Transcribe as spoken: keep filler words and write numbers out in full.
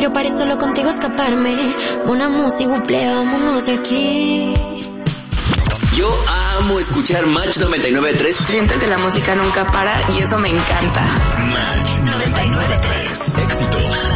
Yo paré solo contigo escaparme. Una música, buple, vámonos de aquí. Yo amo escuchar Match noventa y nueve punto tres. Siento que la música nunca para y eso me encanta. Match noventa y nueve punto tres. Éxitos